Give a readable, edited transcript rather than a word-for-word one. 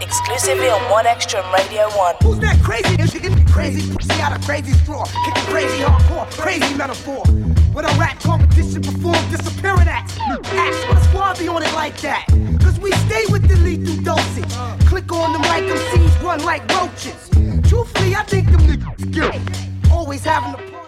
exclusively on One Extra and Radio 1. Who's that crazy? Is it crazy? See out a crazy straw, kicking crazy hardcore, crazy metaphor. With a rap competition, perform disappearing acts. Acts with a squad be on it like that. Cause we stay with the lethal dosage. Click on the mic, MCs run like roaches. Truthfully, I think them niggas skilled. Always having a